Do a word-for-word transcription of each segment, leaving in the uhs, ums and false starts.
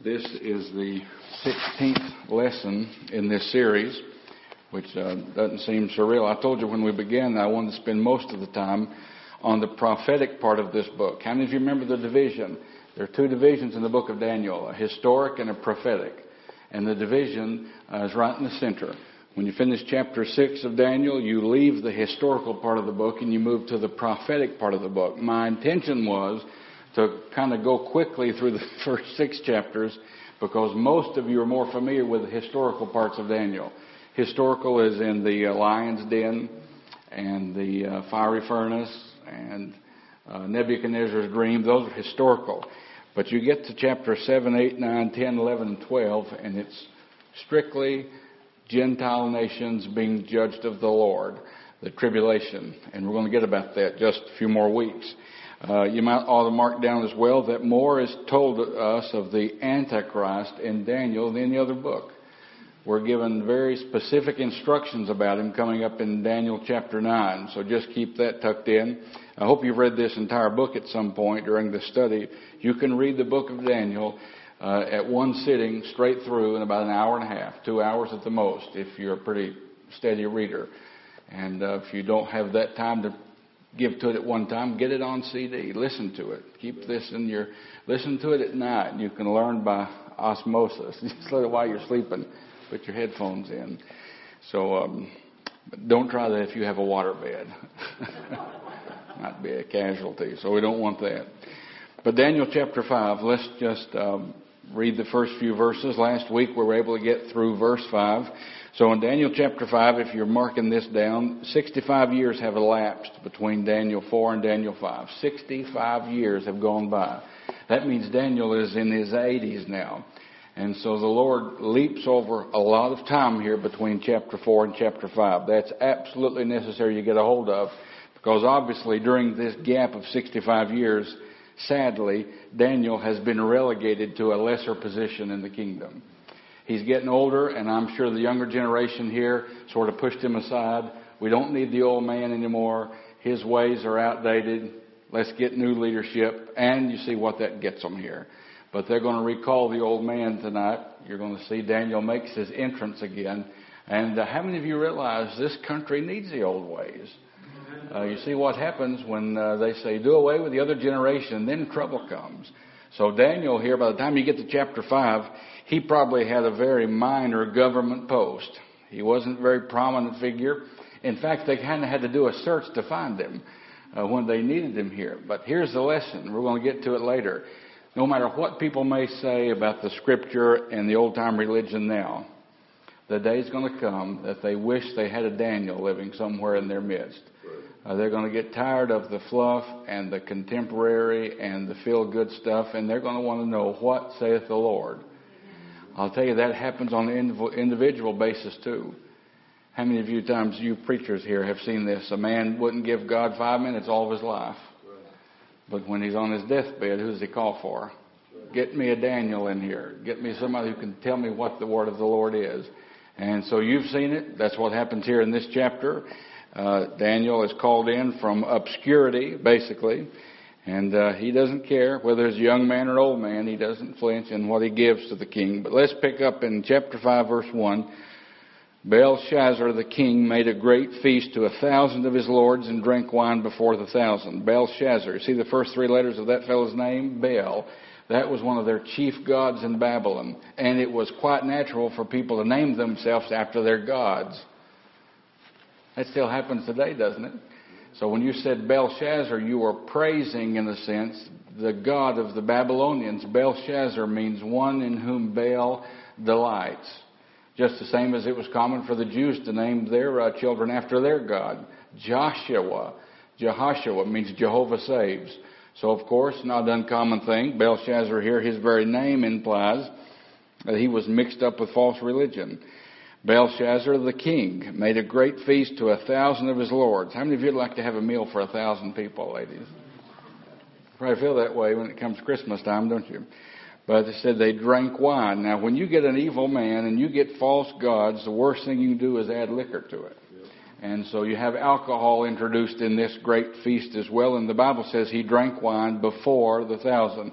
This is the sixteenth lesson in this series, which uh, doesn't seem surreal. I told you when we began that I wanted to spend most of the time on the prophetic part of this book. How many of you remember the division? There are two divisions in the book of Daniel, a historic and a prophetic. And the division uh, is right in the center. When you finish chapter six of Daniel, you leave the historical part of the book and you move to the prophetic part of the book. My intention was to kind of go quickly through the first six chapters because most of you are more familiar with the historical parts of Daniel. Historical is in the uh, lion's den and the uh, fiery furnace and uh, Nebuchadnezzar's dream. Those are historical. But you get to chapter seven, eight, nine, ten, eleven, and twelve, and it's strictly Gentile nations being judged of the Lord, the tribulation. And we're going to get about that just a few more weeks. Uh, you might ought to mark down as well that more is told to us of the Antichrist in Daniel than any other book. We're given very specific instructions about him coming up in Daniel chapter nine. So just keep that tucked in. I hope you've read this entire book at some point during the study. You can read the book of Daniel uh, at one sitting straight through in about an hour and a half, two hours at the most, if you're a pretty steady reader. And uh, if you don't have that time to give to it at one time, get it on C D. Listen to it. Keep this in your... Listen to it at night. You can learn by osmosis. Just let it while you're sleeping. Put your headphones in. So um, don't try that if you have a water bed. Might be a casualty. So we don't want that. But Daniel chapter five, let's just um, read the first few verses. Last week we were able to get through verse five. So in Daniel chapter five, if you're marking this down, sixty-five years have elapsed between Daniel four and Daniel five. sixty-five years have gone by. That means Daniel is in his eighties now. And so the Lord leaps over a lot of time here between chapter four and chapter five. That's absolutely necessary to get a hold of, because obviously during this gap of sixty-five years, sadly, Daniel has been relegated to a lesser position in the kingdom. He's getting older, and I'm sure the younger generation here sort of pushed him aside. We don't need the old man anymore. His ways are outdated. Let's get new leadership. And you see what that gets them here. But they're going to recall the old man tonight. You're going to see Daniel makes his entrance again. And uh, how many of you realize this country needs the old ways? Uh, you see what happens when uh, they say, do away with the other generation, then trouble comes. So Daniel here, by the time you get to chapter five, he probably had a very minor government post. He wasn't a very prominent figure. In fact, they kind of had to do a search to find him uh, when they needed him here. But here's the lesson. We're going to get to it later. No matter what people may say about the Scripture and the old-time religion now, the day's going to come that they wish they had a Daniel living somewhere in their midst. Uh, they're going to get tired of the fluff and the contemporary and the feel-good stuff, and they're going to want to know, what saith the Lord? I'll tell you, that happens on an individual basis too. How many of you times, you preachers here, have seen this? A man wouldn't give God five minutes all of his life. But when he's on his deathbed, who does he call for? Get me a Daniel in here. Get me somebody who can tell me what the word of the Lord is. And so you've seen it. That's what happens here in this chapter. Uh, Daniel is called in from obscurity, basically. And uh, he doesn't care whether he's a young man or an old man. He doesn't flinch in what he gives to the king. But let's pick up in chapter five, verse one. Belshazzar the king made a great feast to a thousand of his lords and drank wine before the thousand. Belshazzar. See the first three letters of that fellow's name? Bel. That was one of their chief gods in Babylon. And it was quite natural for people to name themselves after their gods. That still happens today, doesn't it? So when you said Belshazzar, you were praising, in a sense, the god of the Babylonians. Belshazzar means one in whom Baal delights. Just the same as it was common for the Jews to name their uh, children after their god. Joshua. Jehoshua means Jehovah saves. So, of course, not an uncommon thing. Belshazzar here, his very name implies that he was mixed up with false religion. Belshazzar the king made a great feast to a thousand of his lords. How many of you would like to have a meal for a thousand people, ladies? You probably feel that way when it comes Christmas time, don't you? But it said they drank wine. Now, when you get an evil man and you get false gods, the worst thing you can do is add liquor to it. And so you have alcohol introduced in this great feast as well. And the Bible says he drank wine before the thousand.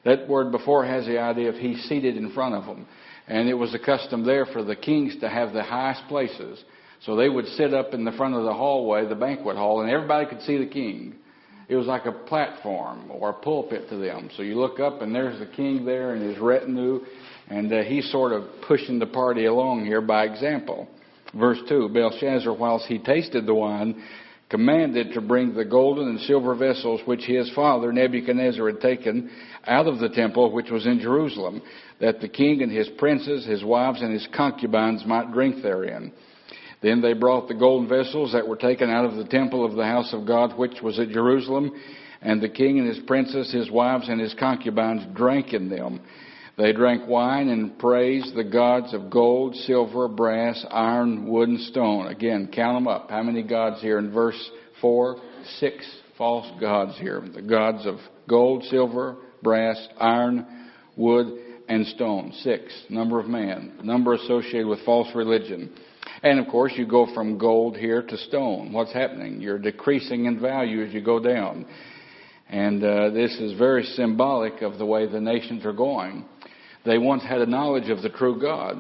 That word before has the idea of he's seated in front of them. And it was the custom there for the kings to have the highest places. So they would sit up in the front of the hallway, the banquet hall, and everybody could see the king. It was like a platform or a pulpit to them. So you look up and there's the king there and his retinue. And uh, he's sort of pushing the party along here by example. Verse two, Belshazzar, whilst he tasted the wine, commanded to bring the golden and silver vessels which his father Nebuchadnezzar had taken out of the temple which was in Jerusalem, that the king and his princes, his wives, and his concubines might drink therein. Then they brought the golden vessels that were taken out of the temple of the house of God which was at Jerusalem, and the king and his princes, his wives, and his concubines drank in them. They drank wine and praised the gods of gold, silver, brass, iron, wood, and stone. Again, count them up. How many gods here in verse four? Six false gods here. The gods of gold, silver, brass, iron, wood, and stone. Six. Number of man. Number associated with false religion. And of course, you go from gold here to stone. What's happening? You're decreasing in value as you go down. And uh, this is very symbolic of the way the nations are going. They once had a knowledge of the true God.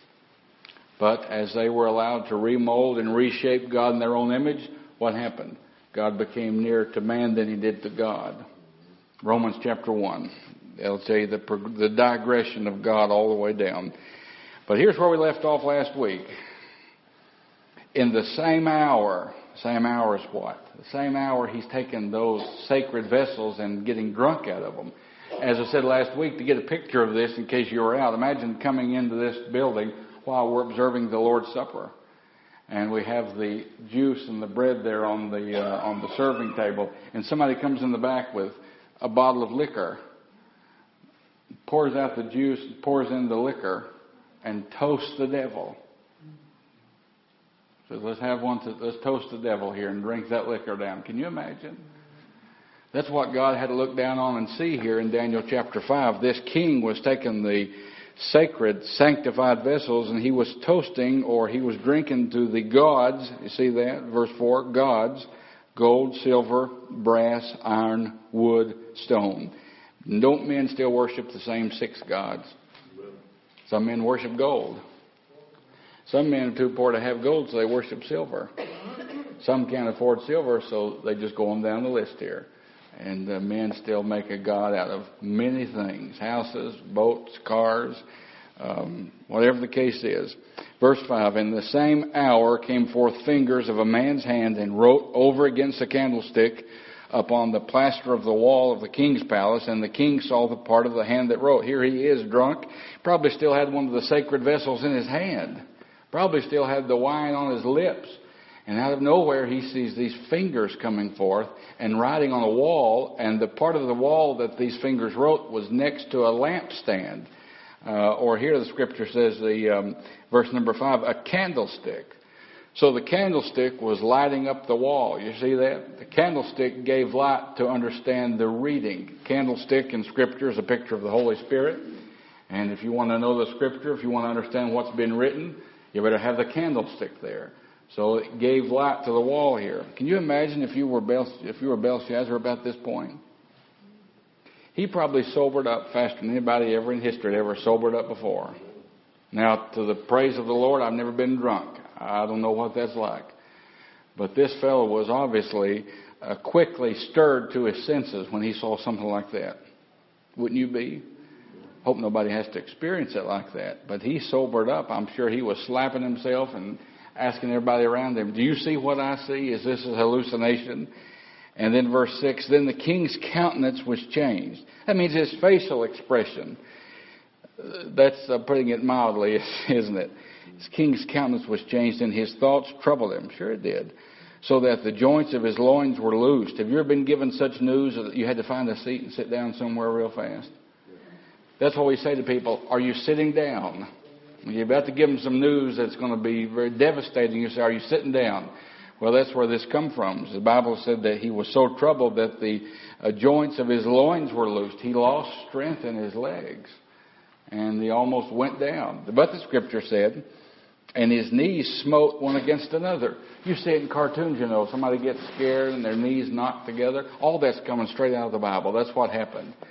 But as they were allowed to remold and reshape God in their own image, what happened? God became nearer to man than he did to God. Romans chapter one. It'll tell you the, the digression of God all the way down. But here's where we left off last week. In the same hour, same hour is what? The same hour he's taken those sacred vessels and getting drunk out of them. As I said last week, to get a picture of this in case you were out, imagine coming into this building while we're observing the Lord's Supper. And we have the juice and the bread there on the uh, on the serving table. And somebody comes in the back with a bottle of liquor, pours out the juice, pours in the liquor, and toasts the devil. So let's have one, to, let's toast the devil here and drink that liquor down. Can you imagine? That's what God had to look down on and see here in Daniel chapter five. This king was taking the sacred, sanctified vessels and he was toasting or he was drinking to the gods. You see that? Verse four, gods, gold, silver, brass, iron, wood, stone. Don't men still worship the same six gods? Some men worship gold. Some men are too poor to have gold, so they worship silver. Some can't afford silver, so they just go on down the list here. And uh, men still make a god out of many things. Houses, boats, cars, um, whatever the case is. Verse five, in the same hour came forth fingers of a man's hand and wrote over against the candlestick upon the plaster of the wall of the king's palace. And the king saw the part of the hand that wrote. Here he is drunk. Probably still had one of the sacred vessels in his hand. Probably still had the wine on his lips. And out of nowhere, he sees these fingers coming forth and writing on a wall. And the part of the wall that these fingers wrote was next to a lampstand. Uh, or here the scripture says, the um, verse number five, a candlestick. So the candlestick was lighting up the wall. You see that? The candlestick gave light to understand the reading. Candlestick in scripture is a picture of the Holy Spirit. And if you want to know the scripture, if you want to understand what's been written, you better have the candlestick there. So it gave light to the wall here. Can you imagine if you were Bel- if you were Belshazzar about this point? He probably sobered up faster than anybody ever in history had ever sobered up before. Now, to the praise of the Lord, I've never been drunk. I don't know what that's like. But this fellow was obviously uh, quickly stirred to his senses when he saw something like that. Wouldn't you be? Hope nobody has to experience it like that. But he sobered up. I'm sure he was slapping himself and asking everybody around him, do you see what I see? Is this a hallucination? And then verse six, then the king's countenance was changed. That means his facial expression. That's uh, putting it mildly, isn't it? His king's countenance was changed and his thoughts troubled him. Sure it did. So that the joints of his loins were loosed. Have you ever been given such news that you had to find a seat and sit down somewhere real fast? That's what we say to people. Are you sitting down? When you're about to give them some news that's going to be very devastating, you say, are you sitting down? Well, that's where this comes from. The Bible said that he was so troubled that the uh, joints of his loins were loosed. He lost strength in his legs. And he almost went down. But the scripture said, and his knees smote one against another. You see it in cartoons, you know. Somebody gets scared and their knees knocked together. All that's coming straight out of the Bible. That's what happened.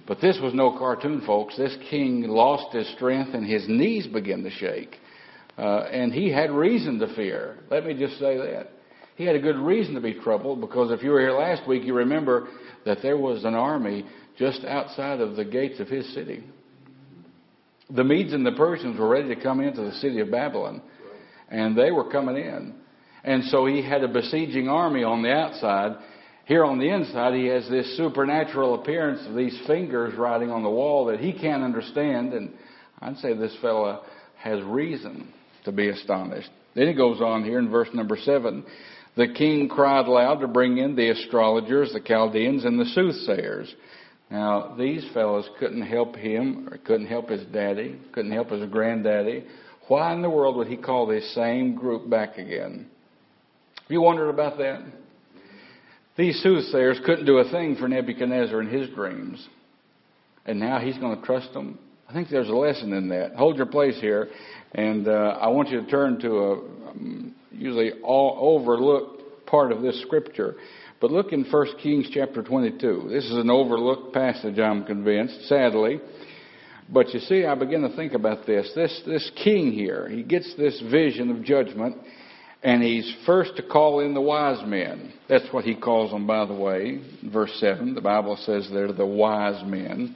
But this was no cartoon, folks. This king lost his strength and his knees began to shake. Uh, and he had reason to fear. Let me just say that. He had a good reason to be troubled, because if you were here last week, you remember that there was an army just outside of the gates of his city. The Medes and the Persians were ready to come into the city of Babylon, and they were coming in. And so he had a besieging army on the outside. Here on the inside, he has this supernatural appearance of these fingers writing on the wall that he can't understand. And I'd say this fella has reason to be astonished. Then he goes on here in verse number seven. The king cried loud to bring in the astrologers, the Chaldeans, and the soothsayers. Now, these fellows couldn't help him, or couldn't help his daddy, couldn't help his granddaddy. Why in the world would he call this same group back again? Have you wondered about that? These soothsayers couldn't do a thing for Nebuchadnezzar in his dreams. And now he's going to trust them? I think there's a lesson in that. Hold your place here. And uh, I want you to turn to a um, usually all overlooked part of this scripture. But look in First Kings chapter twenty-two. This is an overlooked passage, I'm convinced, sadly. But you see, I begin to think about this. This this king here, he gets this vision of judgment, and he's first to call in the wise men. That's what he calls them, by the way. Verse seven, the Bible says they're the wise men.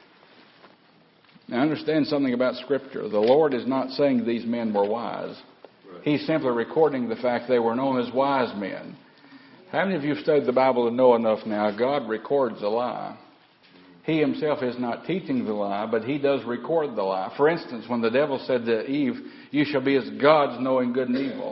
Now, understand something about Scripture. The Lord is not saying these men were wise. He's simply recording the fact they were known as wise men. How many of you have studied the Bible to know enough now? God records a lie. He himself is not teaching the lie, but he does record the lie. For instance, when the devil said to Eve, "You shall be as gods, knowing good and evil."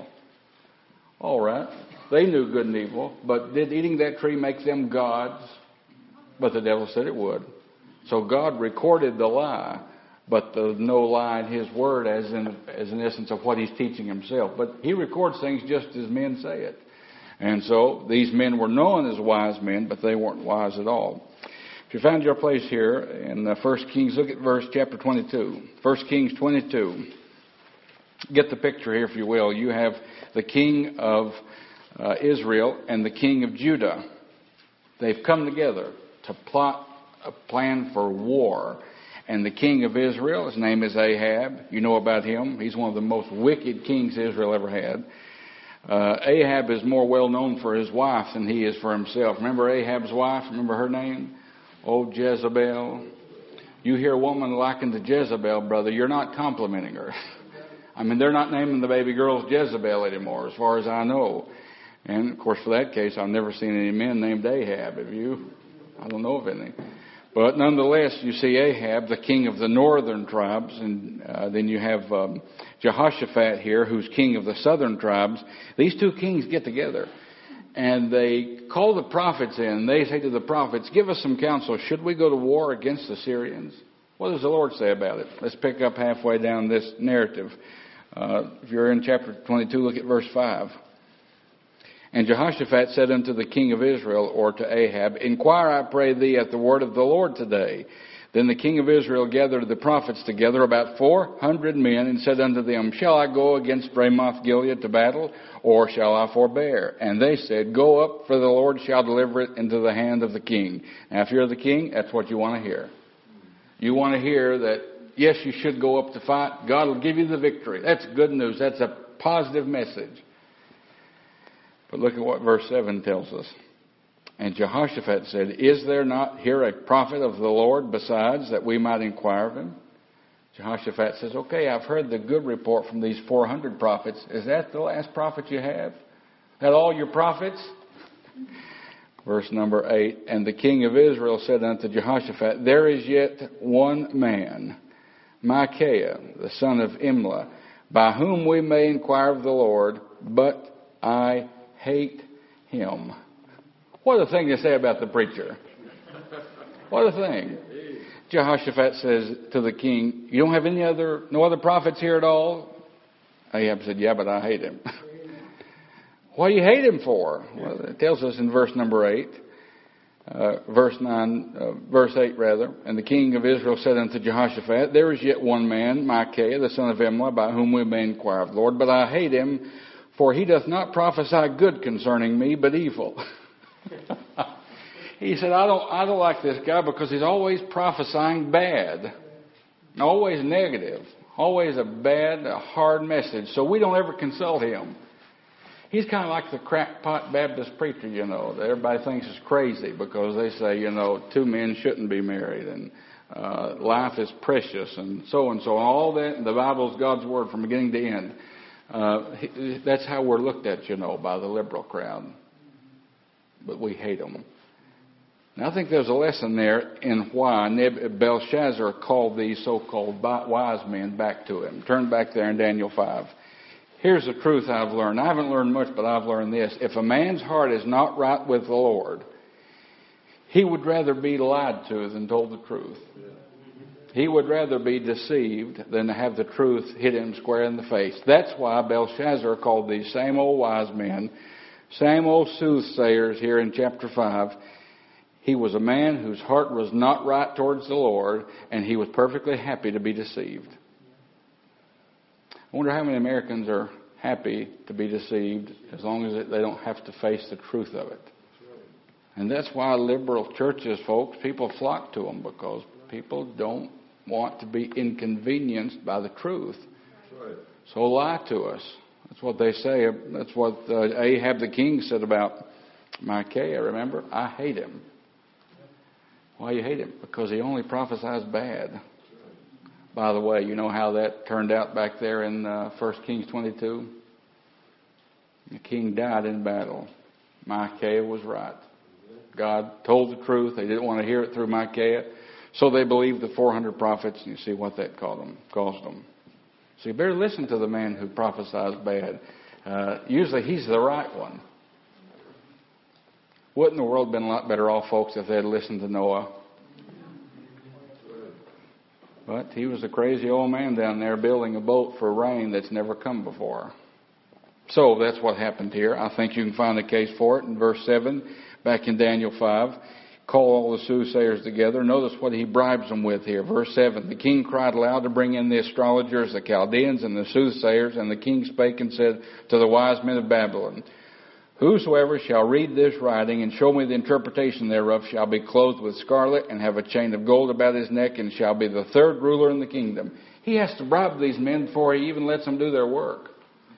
All right, they knew good and evil, but did eating that tree make them gods? But the devil said it would. So God recorded the lie, but the no lie in his word as in, as in essence of what he's teaching himself. But he records things just as men say it. And so these men were known as wise men, but they weren't wise at all. If you found your place here in First Kings, look at verse chapter twenty-two. First Kings twenty-two. Get the picture here, if you will. You have the king of uh, Israel and the king of Judah. They've come together to plot a plan for war. And the king of Israel, his name is Ahab. You know about him. He's one of the most wicked kings Israel ever had. Uh, Ahab is more well known for his wife than he is for himself. Remember Ahab's wife? Remember her name? Oh, Jezebel. You hear a woman likened to Jezebel, brother, you're not complimenting her. I mean, they're not naming the baby girls Jezebel anymore, as far as I know. And, of course, for that case, I've never seen any men named Ahab. Have you? I don't know of any. But nonetheless, you see Ahab, the king of the northern tribes, and uh, then you have um, Jehoshaphat here, who's king of the southern tribes. These two kings get together, and they call the prophets in. They say to the prophets, "Give us some counsel. Should we go to war against the Syrians?" What does the Lord say about it? Let's pick up halfway down this narrative. Uh, if you're in chapter twenty-two, look at verse five. And Jehoshaphat said unto the king of Israel, or to Ahab, "Inquire, I pray thee, at the word of the Lord today." Then the king of Israel gathered the prophets together, about four hundred men, and said unto them, "Shall I go against Ramoth Gilead to battle, or shall I forbear?" And they said, "Go up, for the Lord shall deliver it into the hand of the king." Now, if you're the king, that's what you want to hear. You want to hear that, yes, you should go up to fight. God will give you the victory. That's good news. That's a positive message. But look at what verse seven tells us. And Jehoshaphat said, "Is there not here a prophet of the Lord besides, that we might inquire of him?" Jehoshaphat says, "Okay, I've heard the good report from these four hundred prophets. Is that the last prophet you have? That all your prophets?" Verse number eight. And the king of Israel said unto Jehoshaphat, "There is yet one man, Micaiah, the son of Imlah, by whom we may inquire of the Lord, but I hate him." What a thing to say about the preacher. What a thing. Jehoshaphat says to the king, "You don't have any other, no other prophets here at all?" Ahab said, "Yeah, but I hate him." What do you hate him for? Well, it tells us in verse number eight, uh, verse nine, uh, verse eight rather. And the king of Israel said unto Jehoshaphat, "There is yet one man, Micaiah, the son of Imlah, by whom we may inquire of the Lord, but I hate him, for he doth not prophesy good concerning me, but evil." he said, I don't, I don't like this guy because he's always prophesying bad, always negative, always a bad, a hard message. So we don't ever consult him. He's kind of like the crackpot Baptist preacher, you know, that everybody thinks is crazy because they say, you know, two men shouldn't be married and uh, life is precious and so and so. And all that, the Bible is God's word from beginning to end. Uh, that's how we're looked at, you know, by the liberal crowd. But we hate them. Now, I think there's a lesson there in why Belshazzar called these so-called wise men back to him. Turn back there in Daniel five. Here's the truth I've learned. I haven't learned much, but I've learned this. If a man's heart is not right with the Lord, he would rather be lied to than told the truth. He would rather be deceived than to have the truth hit him square in the face. That's why Belshazzar called these same old wise men, same old soothsayers here in chapter five. He was a man whose heart was not right towards the Lord, and he was perfectly happy to be deceived. I wonder how many Americans are happy to be deceived as long as they don't have to face the truth of it. And that's why liberal churches, folks, people flock to them because people don't want to be inconvenienced by the truth. So lie to us. That's what they say. That's what uh, Ahab the king said about Micaiah, remember? I hate him. Why you hate him? Because he only prophesies bad. By the way, you know how that turned out back there in uh, First Kings twenty-two? The king died in battle. Micaiah was right. God told the truth. They didn't want to hear it through Micaiah. So they believed the four hundred prophets. And you see what that caused them. Caused them. So you better listen to the man who prophesies bad. Uh, usually he's the right one. Wouldn't the world have been a lot better off, folks, if they had listened to Noah? But he was a crazy old man down there building a boat for rain that's never come before. So that's what happened here. I think you can find a case for it in verse seven, back in Daniel five. Call all the soothsayers together. Notice what he bribes them with here. Verse seven, the king cried aloud to bring in the astrologers, the Chaldeans, and the soothsayers. And the king spake and said to the wise men of Babylon, whosoever shall read this writing and show me the interpretation thereof shall be clothed with scarlet and have a chain of gold about his neck and shall be the third ruler in the kingdom. He has to bribe these men before he even lets them do their work.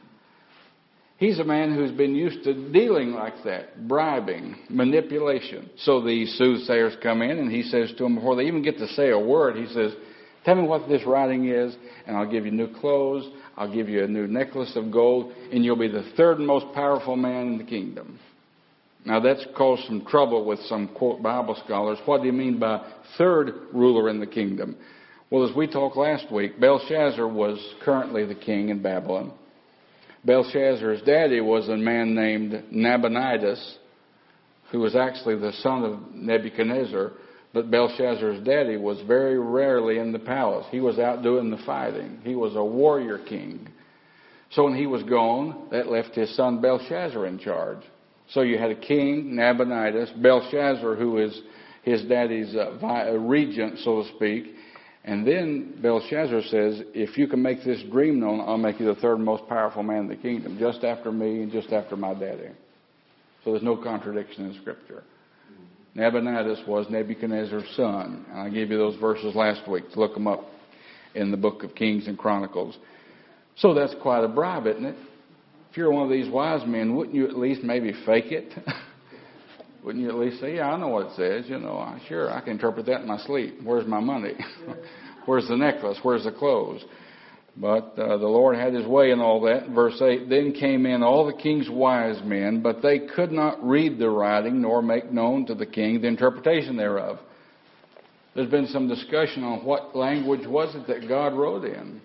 He's a man who's been used to dealing like that, bribing, manipulation. So these soothsayers come in and he says to them before they even get to say a word, he says, tell me what this writing is and I'll give you new clothes. I'll give you a new necklace of gold, and you'll be the third most powerful man in the kingdom. Now, that's caused some trouble with some, quote, Bible scholars. What do you mean by third ruler in the kingdom? Well, as we talked last week, Belshazzar was currently the king in Babylon. Belshazzar's daddy was a man named Nabonidus, who was actually the son of Nebuchadnezzar. But Belshazzar's daddy was very rarely in the palace. He was out doing the fighting. He was a warrior king. So when he was gone, that left his son Belshazzar in charge. So you had a king, Nabonidus, Belshazzar, who is his daddy's uh, regent, so to speak. And then Belshazzar says, if you can make this dream known, I'll make you the third most powerful man in the kingdom, just after me and just after my daddy. So there's no contradiction in Scripture. Nabonidus was Nebuchadnezzar's son. And I gave you those verses last week to look them up in the book of Kings and Chronicles. So that's quite a bribe, isn't it? If you're one of these wise men, wouldn't you at least maybe fake it? Wouldn't you at least say, yeah, I know what it says. You know, sure, I can interpret that in my sleep. Where's my money? Where's the necklace? Where's the clothes? But uh, the Lord had his way in all that. Verse eight, then came in all the king's wise men, but they could not read the writing nor make known to the king the interpretation thereof. There's been some discussion on what language was it that God wrote in.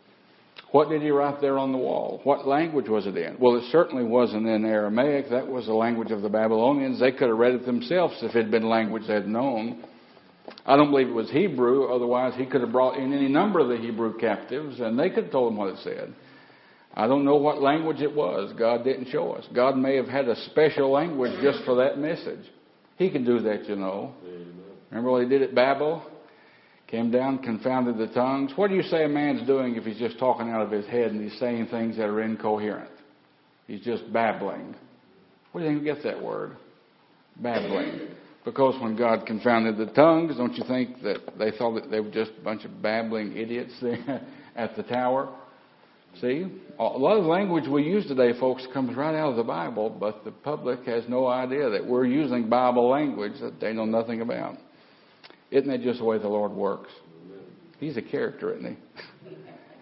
What did he write there on the wall? What language was it in? Well, it certainly wasn't in Aramaic. That was the language of the Babylonians. They could have read it themselves if it had been language they had known. I don't believe it was Hebrew. Otherwise, he could have brought in any number of the Hebrew captives, and they could have told them what it said. I don't know what language it was. God didn't show us. God may have had a special language just for that message. He can do that, you know. Remember what he did at Babel? Came down, confounded the tongues. What do you say a man's doing if he's just talking out of his head and he's saying things that are incoherent? He's just babbling. Where do you think we get that word? Babbling. Because when God confounded the tongues, don't you think that they thought that they were just a bunch of babbling idiots there at the tower? See, a lot of the language we use today, folks, comes right out of the Bible, but the public has no idea that we're using Bible language that they know nothing about. Isn't that just the way the Lord works? He's a character, isn't he?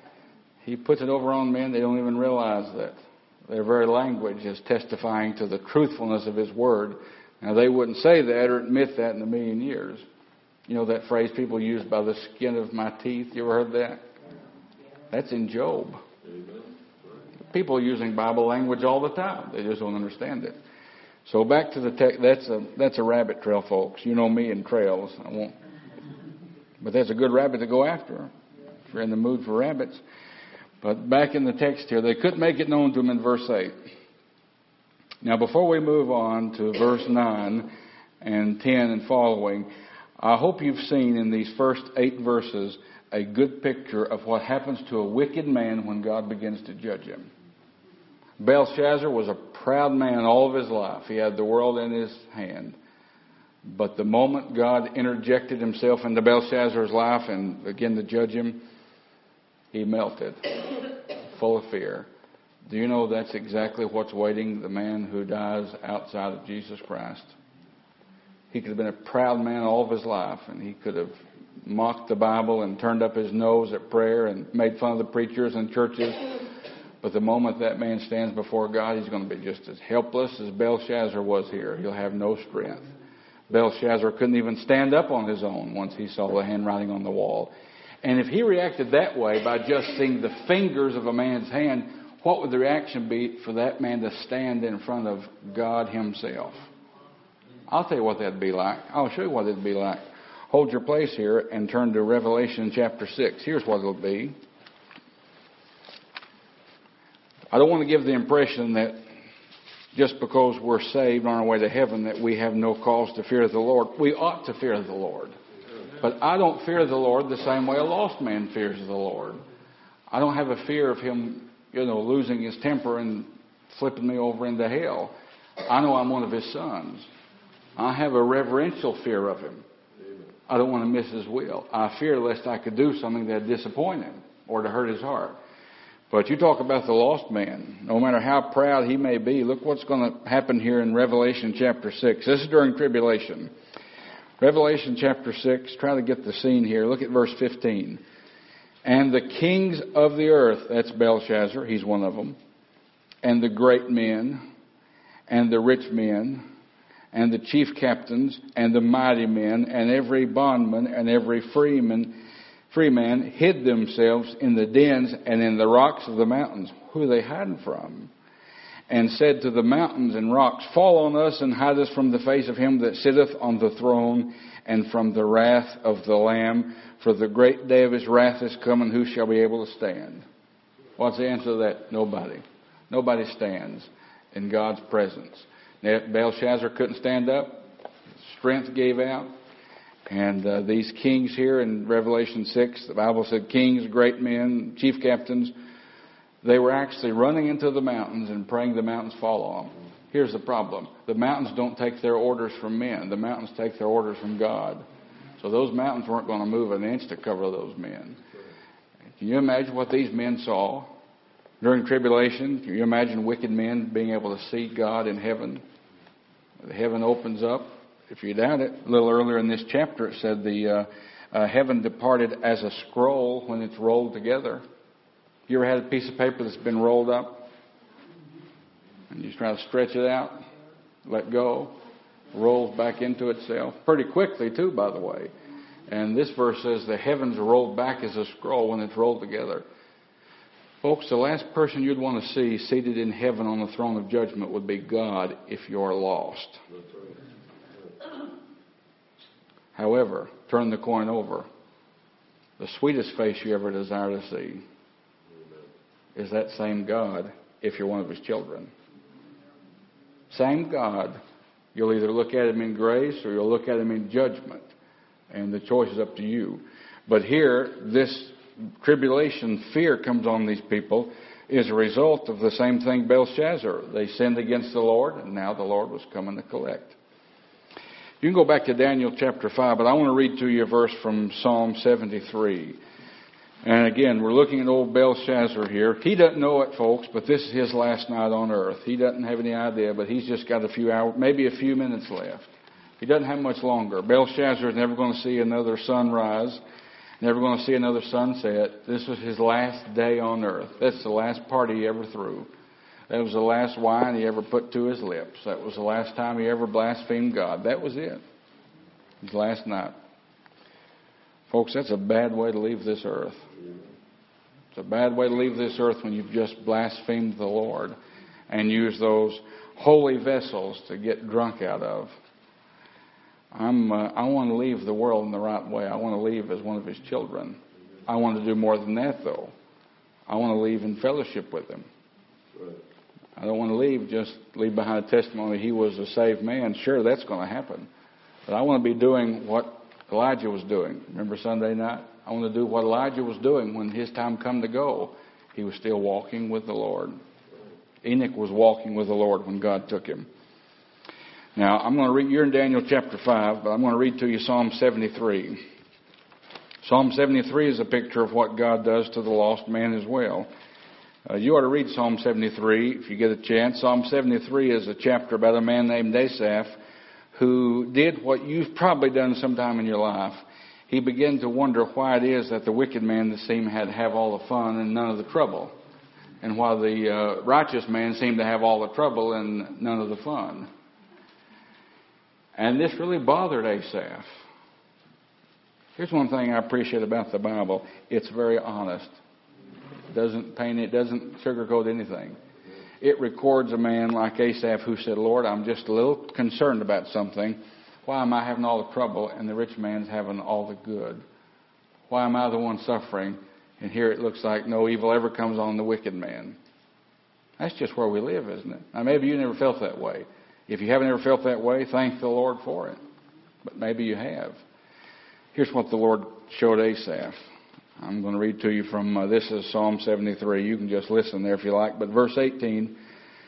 He puts it over on men, they don't even realize that. Their very language is testifying to the truthfulness of His Word. Now, they wouldn't say that or admit that in a million years. You know that phrase people use, by the skin of my teeth? You ever heard that? That's in Job. People are using Bible language all the time. They just don't understand it. So back to the text. That's a, that's a rabbit trail, folks. You know me and trails. I won't. But that's a good rabbit to go after if you're in the mood for rabbits. But back in the text here, they couldn't make it known to him in verse eight. Now, before we move on to verse nine and ten and following, I hope you've seen in these first eight verses a good picture of what happens to a wicked man when God begins to judge him. Belshazzar was a proud man all of his life. He had the world in his hand. But the moment God interjected Himself into Belshazzar's life and began to judge him, he melted, full of fear. Do you know that's exactly what's waiting the man who dies outside of Jesus Christ? He could have been a proud man all of his life, and he could have mocked the Bible and turned up his nose at prayer and made fun of the preachers and churches. But the moment that man stands before God, he's going to be just as helpless as Belshazzar was here. He'll have no strength. Belshazzar couldn't even stand up on his own once he saw the handwriting on the wall. And if he reacted that way by just seeing the fingers of a man's hand, what would the reaction be for that man to stand in front of God Himself? I'll tell you what that'd be like. I'll show you what it'd be like. Hold your place here and turn to Revelation chapter six. Here's what it'll be. I don't want to give the impression that just because we're saved on our way to heaven that we have no cause to fear the Lord. We ought to fear the Lord. But I don't fear the Lord the same way a lost man fears the Lord. I don't have a fear of Him, you know, losing His temper and flipping me over into hell. I know I'm one of His sons. I have a reverential fear of Him. I don't want to miss His will. I fear lest I could do something that would disappoint Him or to hurt His heart. But you talk about the lost man. No matter how proud he may be, look what's going to happen here in Revelation chapter six. This is during tribulation. Revelation chapter six, try to get the scene here. Look at verse fifteen. And the kings of the earth, that's Belshazzar, he's one of them, and the great men, and the rich men, and the chief captains, and the mighty men, and every bondman, and every freeman, free man, hid themselves in the dens and in the rocks of the mountains. Who are they hiding from? And said to the mountains and rocks, fall on us and hide us from the face of Him that sitteth on the throne and from the wrath of the Lamb. For the great day of His wrath is come, and who shall be able to stand? What's the answer to that? Nobody. Nobody stands in God's presence. Now, Belshazzar couldn't stand up. Strength gave out. And uh, these kings here in Revelation six, the Bible said kings, great men, chief captains, they were actually running into the mountains and praying the mountains fall on them. Here's the problem. The mountains don't take their orders from men. The mountains take their orders from God. So those mountains weren't going to move an inch to cover those men. Can you imagine what these men saw during tribulation? Can you imagine wicked men being able to see God in heaven? The heaven opens up. If you doubt it, a little earlier in this chapter it said the uh, uh, heaven departed as a scroll when it's rolled together. You ever had a piece of paper that's been rolled up? And you try to stretch it out, let go, rolls back into itself. Pretty quickly too, by the way. And this verse says the heavens are rolled back as a scroll when it's rolled together. Folks, the last person you'd want to see seated in heaven on the throne of judgment would be God if you're lost. However, turn the coin over. The sweetest face you ever desire to see is that same God if you're one of His children. Same God. You'll either look at Him in grace or you'll look at Him in judgment. And the choice is up to you. But here, this tribulation, fear comes on these people is a result of the same thing Belshazzar. They sinned against the Lord, and now the Lord was coming to collect. You can go back to Daniel chapter five, but I want to read to you a verse from Psalm seventy-three. And again, we're looking at old Belshazzar here. He doesn't know it, folks, but this is his last night on earth. He doesn't have any idea, but he's just got a few hours, maybe a few minutes left. He doesn't have much longer. Belshazzar is never going to see another sunrise, never going to see another sunset. This was his last day on earth. That's the last party he ever threw. That was the last wine he ever put to his lips. That was the last time he ever blasphemed God. That was it. His last night. Folks, that's a bad way to leave this earth. It's a bad way to leave this earth when you've just blasphemed the Lord and used those holy vessels to get drunk out of. I'm, uh, I want to leave the world in the right way. I want to leave as one of His children. I want to do more than that, though. I want to leave in fellowship with Him. I don't want to leave, just leave behind a testimony He was a saved man. Sure, that's going to happen. But I want to be doing what Elijah was doing. Remember Sunday night? I want to do what Elijah was doing when his time come to go. He was still walking with the Lord. Enoch was walking with the Lord when God took him. Now, I'm going to read, you're in Daniel chapter five, but I'm going to read to you Psalm seventy-three. Psalm seventy-three is a picture of what God does to the lost man as well. Uh, you ought to read Psalm seventy-three if you get a chance. Psalm seventy-three is a chapter about a man named Asaph who did what you've probably done sometime in your life. He began to wonder why it is that the wicked man seemed to have all the fun and none of the trouble, and why the uh, righteous man seemed to have all the trouble and none of the fun. And this really bothered Asaph. Here's one thing I appreciate about the Bible. It's very honest. It doesn't paint it, doesn't sugarcoat anything. It records a man like Asaph who said, Lord, I'm just a little concerned about something. Why am I having all the trouble and the rich man's having all the good? Why am I the one suffering? And here it looks like no evil ever comes on the wicked man. That's just where we live, isn't it? Now, maybe you never felt that way. If you haven't ever felt that way, thank the Lord for it. But maybe you have. Here's what the Lord showed Asaph. I'm going to read to you from, uh, this is Psalm seventy-three. You can just listen there if you like. But verse eighteen,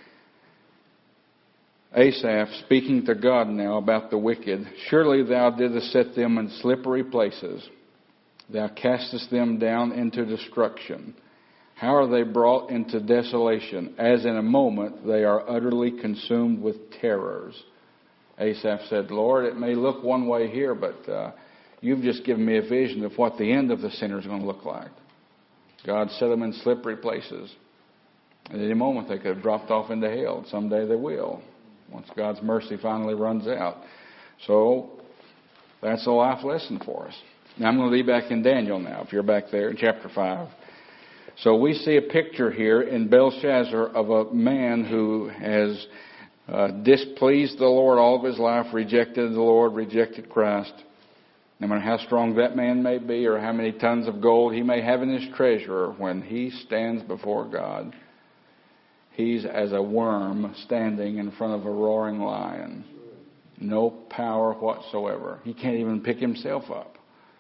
Asaph speaking to God now about the wicked. Surely thou didst set them in slippery places. Thou castest them down into destruction. How are they brought into desolation? As in a moment they are utterly consumed with terrors. Asaph said, Lord, it may look one way here, but uh, you've just given me a vision of what the end of the sinner is going to look like. God set them in slippery places. At any moment they could have dropped off into hell. Someday they will, once God's mercy finally runs out. So that's a life lesson for us. Now I'm going to be back in Daniel now, if you're back there in chapter five. So we see a picture here in Belshazzar of a man who has uh, displeased the Lord all of his life, rejected the Lord, rejected Christ. No matter how strong that man may be or how many tons of gold he may have in his treasury, when he stands before God, he's as a worm standing in front of a roaring lion. No power whatsoever. He can't even pick himself up.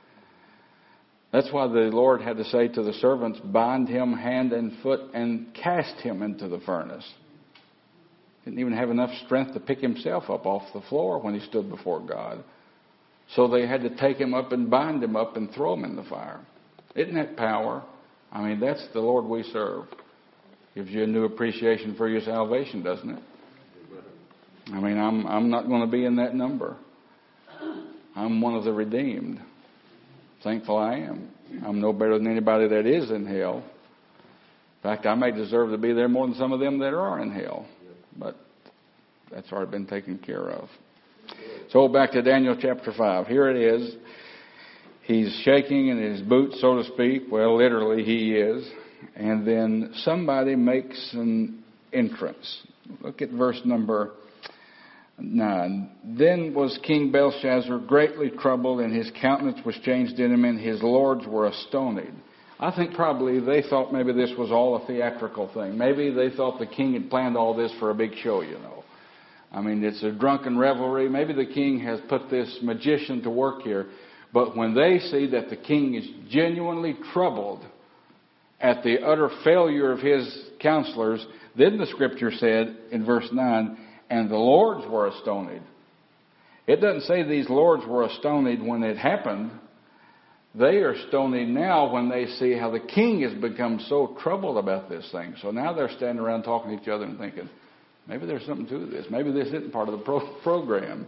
That's why the Lord had to say to the servants, bind him hand and foot and cast him into the furnace. Didn't even have enough strength to pick himself up off the floor when he stood before God. So they had to take him up and bind him up and throw him in the fire. Isn't that power? I mean, that's the Lord we serve. Gives you a new appreciation for your salvation, doesn't it? I mean, I'm I'm not going to be in that number. I'm one of the redeemed. Thankful I am. I'm no better than anybody that is in hell. In fact, I may deserve to be there more than some of them that are in hell. But that's already been taken care of. So back to Daniel chapter five. Here it is. He's shaking in his boots, so to speak. Well, literally he is. And then somebody makes an entrance. Look at verse number nine. Then was King Belshazzar greatly troubled, and his countenance was changed in him, and his lords were astonished. I think probably they thought maybe this was all a theatrical thing. Maybe they thought the king had planned all this for a big show, you know. I mean, it's a drunken revelry. Maybe the king has put this magician to work here. But when they see that the king is genuinely troubled at the utter failure of his counselors, then the scripture said in verse nine, and the lords were astonished. It doesn't say these lords were astonied when it happened. They are stony now when they see how the king has become so troubled about this thing. So now they're standing around talking to each other and thinking, maybe there's something to this. Maybe this isn't part of the pro- program.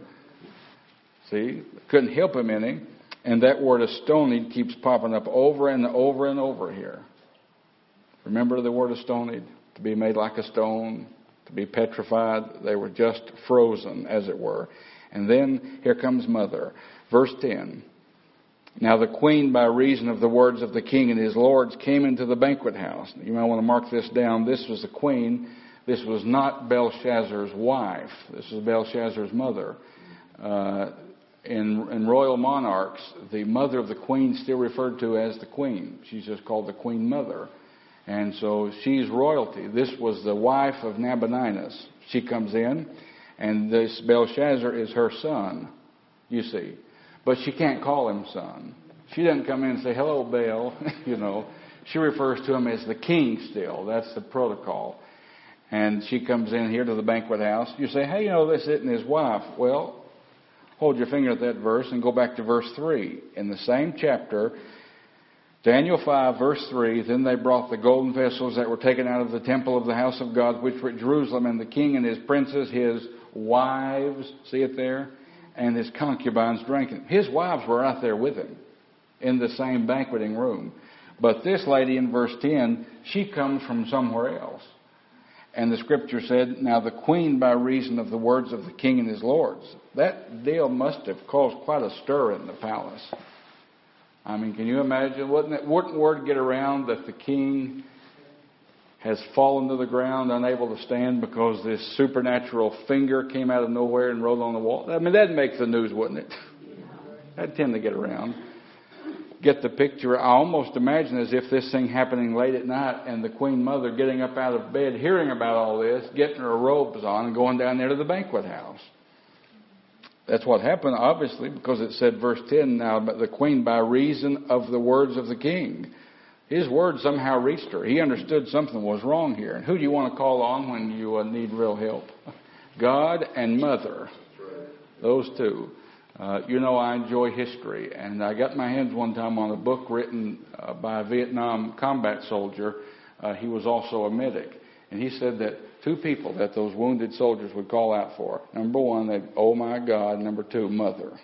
See, couldn't help him any. And that word astonied keeps popping up over and over and over here. Remember the word astonied? To be made like a stone, to be petrified. They were just frozen, as it were. And then here comes mother. Verse ten. Now the queen, by reason of the words of the king and his lords, came into the banquet house. You might want to mark this down. This was the queen. This was not Belshazzar's wife. This was Belshazzar's mother. Uh, in, in royal monarchs, the mother of the queen still referred to as the queen. She's just called the queen mother. And so she's royalty. This was the wife of Nabonidus. She comes in, and this Belshazzar is her son, you see. But she can't call him son. She doesn't come in and say, hello, Bel, you know. She refers to him as the king still. That's the protocol. And she comes in here to the banquet house. You say, hey, you know, this isn't his wife. Well, hold your finger at that verse and go back to verse three. In the same chapter, Daniel five, verse three, then they brought the golden vessels that were taken out of the temple of the house of God, which were at Jerusalem, and the king and his princes, his wives, see it there? And his concubines drank it. His wives were out there with him in the same banqueting room. But this lady in verse ten, she comes from somewhere else. And the scripture said, now the queen by reason of the words of the king and his lords. That deal must have caused quite a stir in the palace. I mean, can you imagine? Wouldn't, it, wouldn't word get around that the king has fallen to the ground, unable to stand because this supernatural finger came out of nowhere and rolled on the wall? I mean, that'd make the news, wouldn't it? That'd tend to get around. Get the picture. I almost imagine as if this thing happening late at night and the queen mother getting up out of bed, hearing about all this, getting her robes on and going down there to the banquet house. That's what happened, obviously, because it said, verse ten, now the queen by reason of the words of the king. His word somehow reached her. He understood something was wrong here. And who do you want to call on when you uh, need real help? God and mother. Those two. Uh, you know, I enjoy history. And I got my hands one time on a book written uh, by a Vietnam combat soldier. Uh, he was also a medic. And he said that two people that those wounded soldiers would call out for. Number one, they'd, oh my God. Number two, mother.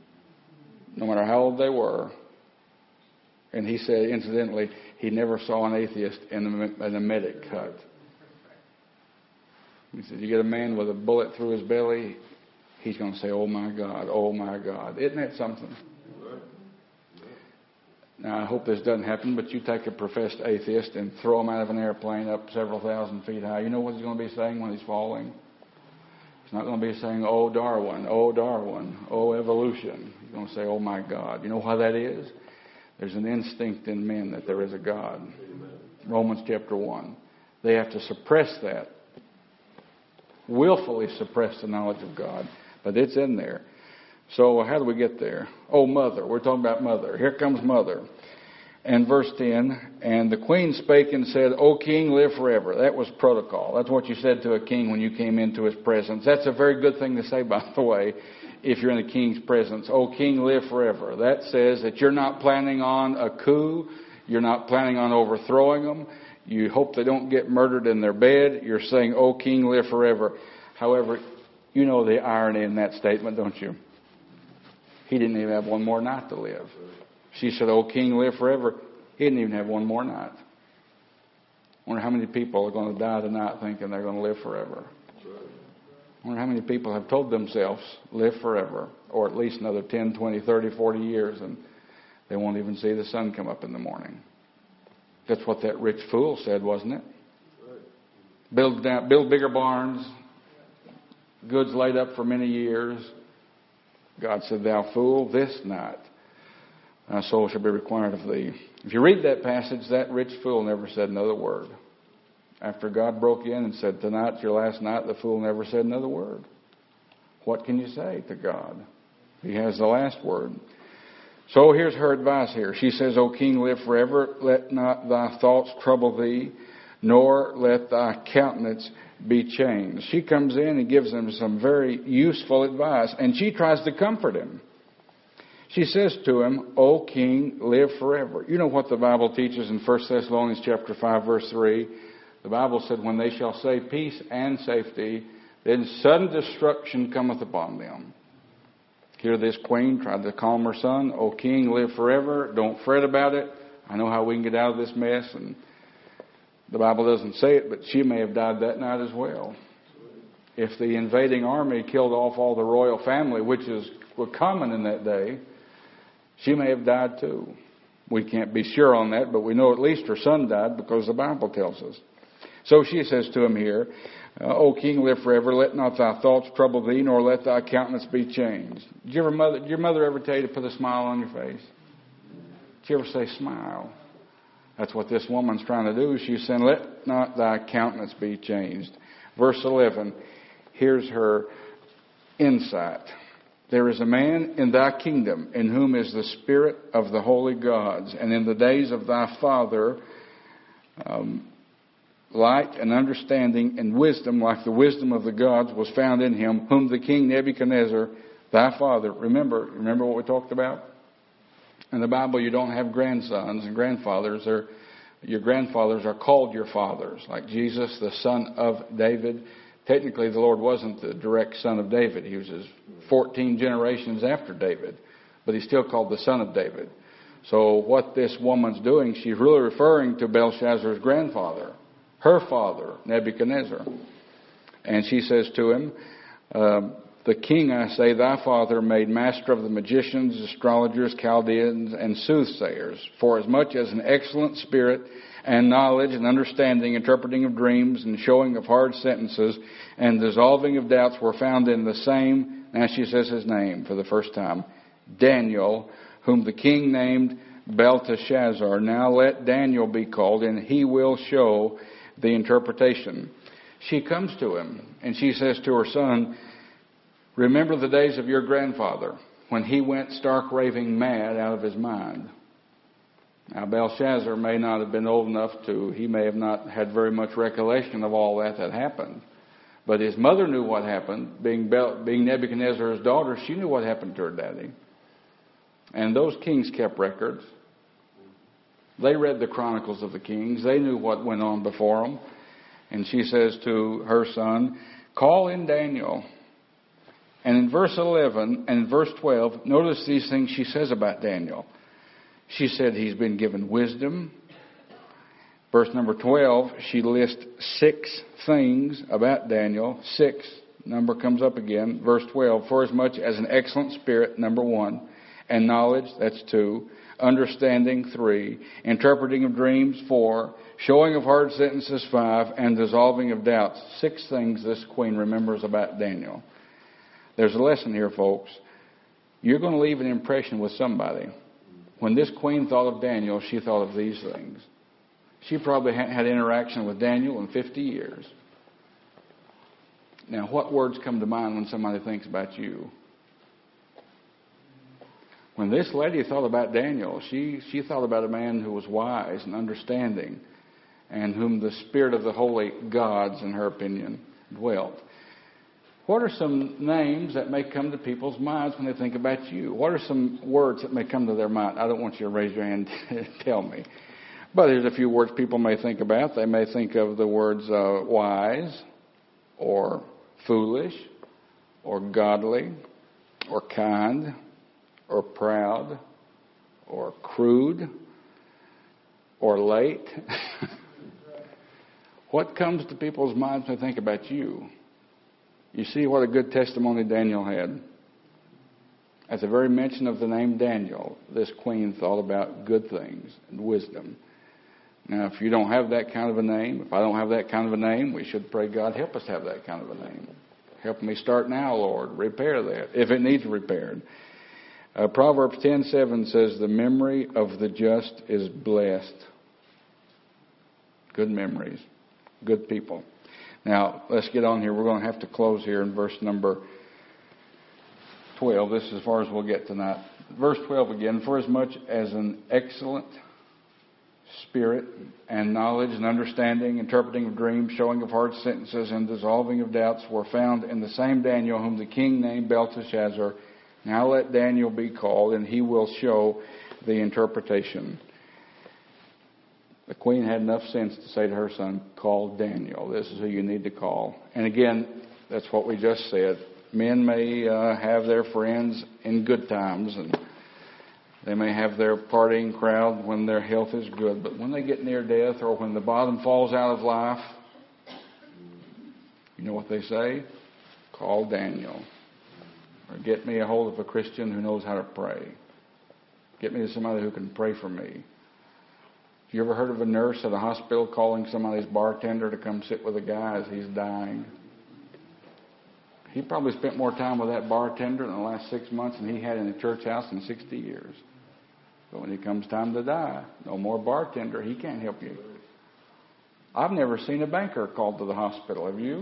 No matter how old they were. And he said, incidentally, he never saw an atheist in a, in a medic hut. He said, you get a man with a bullet through his belly, he's going to say, oh my God, oh my God. Isn't that something? Now, I hope this doesn't happen, but you take a professed atheist and throw him out of an airplane up several thousand feet high. You know what he's going to be saying when he's falling? He's not going to be saying, oh Darwin, oh Darwin, oh evolution. He's going to say, oh my God. You know why that is? There's an instinct in men that there is a God. Amen. Romans chapter one. They have to suppress that. Willfully suppress the knowledge of God. But it's in there. So how do we get there? Oh, mother. We're talking about mother. Here comes mother. And verse ten, and the queen spake and said, O king, live forever. That was protocol. That's what you said to a king when you came into his presence. That's a very good thing to say, by the way, if you're in the king's presence. O king, live forever. That says that you're not planning on a coup. You're not planning on overthrowing them. You hope they don't get murdered in their bed. You're saying, O king, live forever. However, you know the irony in that statement, don't you? He didn't even have one more night to live. She said, O king, live forever. He didn't even have one more night. I wonder how many people are going to die tonight thinking they're going to live forever. I wonder how many people have told themselves, live forever, or at least another ten, twenty, thirty, forty years, and they won't even see the sun come up in the morning. That's what that rich fool said, wasn't it? Build down, build bigger barns, goods laid up for many years. God said, thou fool, this night thy soul shall be required of thee. If you read that passage, that rich fool never said another word. After God broke in and said, tonight's your last night, the fool never said another word. What can you say to God? He has the last word. So here's her advice here. She says, O king, live forever. Let not thy thoughts trouble thee, nor let thy countenance be changed. She comes in and gives him some very useful advice, and she tries to comfort him. She says to him, O king, live forever. You know what the Bible teaches in First Thessalonians chapter five, verse three? The Bible said, when they shall say peace and safety, then sudden destruction cometh upon them. Here this queen tried to calm her son. O king, live forever. Don't fret about it. I know how we can get out of this mess. And the Bible doesn't say it, but she may have died that night as well. If the invading army killed off all the royal family, which is were common in that day, she may have died too. We can't be sure on that, but we know at least her son died because the Bible tells us. So she says to him here, O king, live forever. Let not thy thoughts trouble thee, nor let thy countenance be changed. Did, you ever mother, did your mother ever tell you to put a smile on your face? Did you ever say smile? That's what this woman's trying to do. She's saying, let not thy countenance be changed. Verse eleven, here's her insight. There is a man in thy kingdom in whom is the spirit of the holy gods, and in the days of thy father, um, light and understanding and wisdom, like the wisdom of the gods, was found in him, whom the king Nebuchadnezzar, thy father, remember, remember what we talked about? In the Bible, you don't have grandsons and grandfathers. They're, your grandfathers are called your fathers, like Jesus, the son of David. Technically, the Lord wasn't the direct son of David. He was his fourteen generations after David, but he's still called the son of David. So what this woman's doing, she's really referring to Belshazzar's grandfather, her father, Nebuchadnezzar. And she says to him, uh, the king, I say, thy father made master of the magicians, astrologers, Chaldeans, and soothsayers, for as much as an excellent spirit and knowledge and understanding, interpreting of dreams and showing of hard sentences and dissolving of doubts were found in the same, now she says his name for the first time, Daniel, whom the king named Belteshazzar. Now let Daniel be called, and he will show the interpretation. She comes to him, and she says to her son, remember the days of your grandfather, when he went stark raving mad out of his mind. Now, Belshazzar may not have been old enough to, he may have not had very much recollection of all that that happened. But his mother knew what happened. Being, Bel, being Nebuchadnezzar's daughter, she knew what happened to her daddy. And those kings kept records. They read the chronicles of the kings. They knew what went on before them. And she says to her son, call in Daniel. And in verse eleven and in verse twelve, notice these things she says about Daniel. She said he's been given wisdom. Verse number twelve, she lists six things about Daniel. Six, number comes up again. Verse twelve, for as much as an excellent spirit, number one, and knowledge, that's two, understanding, three, interpreting of dreams, four, showing of hard sentences, five, and dissolving of doubts. Six things this queen remembers about Daniel. There's a lesson here, folks. You're going to leave an impression with somebody. When this queen thought of Daniel, she thought of these things. She probably hadn't had interaction with Daniel in fifty years. Now, what words come to mind when somebody thinks about you? When this lady thought about Daniel, she, she thought about a man who was wise and understanding, and whom the spirit of the holy gods, in her opinion, dwelt. What are some names that may come to people's minds when they think about you? What are some words that may come to their mind? I don't want you to raise your hand and tell me. But there's a few words people may think about. They may think of the words uh, wise, or foolish, or godly, or kind, or proud, or crude, or late. What comes to people's minds when they think about you? You see what a good testimony Daniel had. At the very mention of the name Daniel, this queen thought about good things and wisdom. Now, if you don't have that kind of a name, if I don't have that kind of a name, we should pray, God, help us have that kind of a name. Help me start now, Lord. Repair that, if it needs repaired. Uh, Proverbs ten seven says, the memory of the just is blessed. Good memories. Good people. Now, let's get on here. We're going to have to close here in verse number twelve. This is as far as we'll get tonight. Verse twelve again. For as much as an excellent spirit and knowledge and understanding, interpreting of dreams, showing of hard sentences, and dissolving of doubts were found in the same Daniel whom the king named Belteshazzar. Now let Daniel be called, and he will show the interpretation. The queen had enough sense to say to her son, call Daniel. This is who you need to call. And again, that's what we just said. Men may uh, have their friends in good times, and they may have their partying crowd when their health is good. But when they get near death or when the bottom falls out of life, you know what they say? Call Daniel. Or get me a hold of a Christian who knows how to pray. Get me to somebody who can pray for me. Have you ever heard of a nurse at a hospital calling somebody's bartender to come sit with a guy as he's dying? He probably spent more time with that bartender in the last six months than he had in a church house in sixty years. But when it comes time to die, no more bartender. He can't help you. I've never seen a banker called to the hospital. Have you?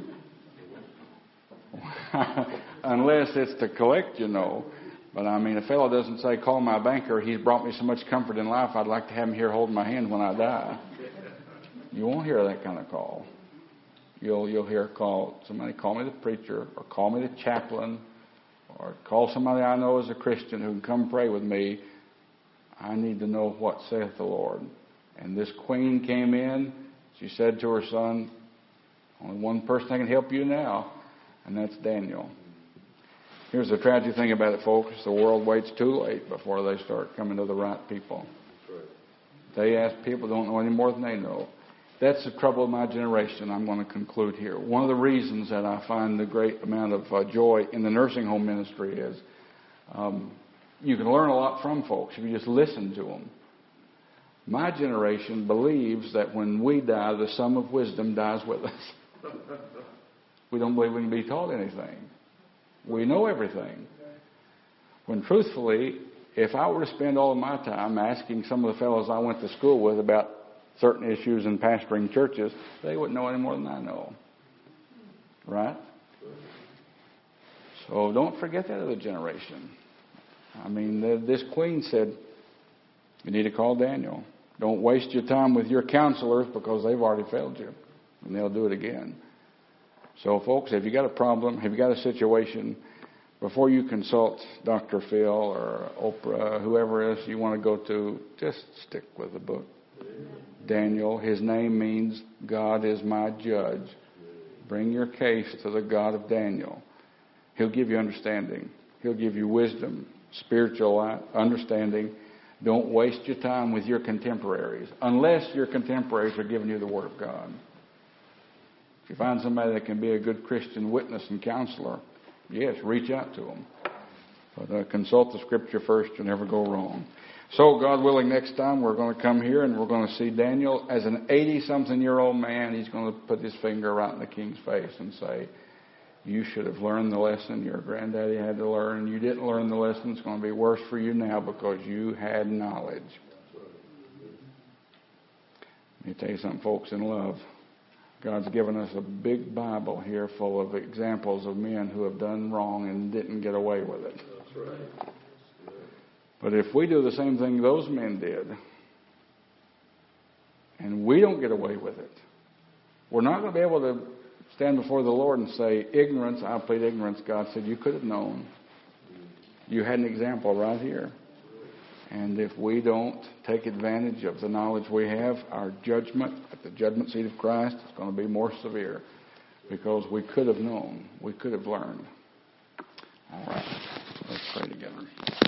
Unless it's to collect, you know. But I mean, a fellow doesn't say, call my banker. He's brought me so much comfort in life, I'd like to have him here holding my hand when I die. You won't hear that kind of call. You'll you'll hear call somebody call me the preacher, or call me the chaplain, or call somebody I know as a Christian who can come pray with me. I need to know what saith the Lord. And this queen came in. She said to her son, only one person that can help you now, and that's Daniel. Here's the tragic thing about it, folks. The world waits too late before they start coming to the right people. They ask people who don't know any more than they know. That's the trouble of my generation. I'm going to conclude here. One of the reasons that I find the great amount of uh, joy in the nursing home ministry is um, you can learn a lot from folks if you just listen to them. My generation believes that when we die, the sum of wisdom dies with us. We don't believe we can be taught anything. We know everything. When truthfully, if I were to spend all of my time asking some of the fellows I went to school with about certain issues in pastoring churches, they wouldn't know any more than I know. Right? So don't forget that other generation. I mean, the, this queen said, you need to call Daniel. Don't waste your time with your counselors because they've already failed you. And they'll do it again. So, folks, if you got a problem, if you got a situation, before you consult Doctor Phil or Oprah, whoever else you want to go to, just stick with the book. Daniel, his name means God is my judge. Bring your case to the God of Daniel. He'll give you understanding. He'll give you wisdom, spiritual understanding. Don't waste your time with your contemporaries, unless your contemporaries are giving you the Word of God. If you find somebody that can be a good Christian witness and counselor, yes, reach out to them. But uh, consult the Scripture first. You'll never go wrong. So, God willing, next time we're going to come here and we're going to see Daniel as an eighty-something-year-old man. He's going to put his finger right in the king's face and say, you should have learned the lesson your granddaddy had to learn. You didn't learn the lesson. It's going to be worse for you now because you had knowledge. Let me tell you something, folks, in love. God's given us a big Bible here full of examples of men who have done wrong and didn't get away with it. That's right. But if we do the same thing those men did, and we don't get away with it, we're not going to be able to stand before the Lord and say, ignorance, I plead ignorance. God said, you could have known. You had an example right here. And if we don't take advantage of the knowledge we have, our judgment at the judgment seat of Christ is going to be more severe because we could have known. We could have learned. All right. Let's pray together.